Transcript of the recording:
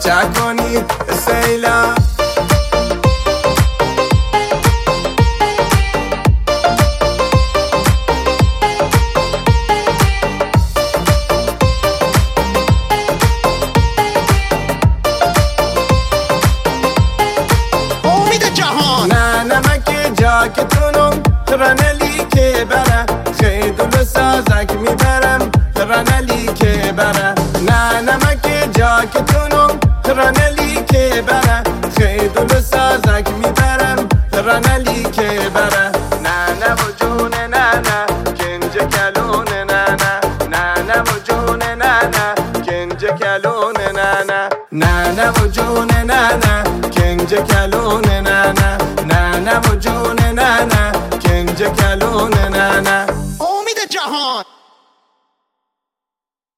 چکنی سیلا جاکتونم رنلی که بره خیدول سازک میبرم رنلی که بره نه نمک جاکتونم رنلی که بره خیدول سازک میبرم رنلی که بره نه نه و جون نه نه کنج کلون نه نه نه نه و جون نه نه کنج کلون نه نه نه نه و جون نه نه کنج کلون نه نه نه نه و جون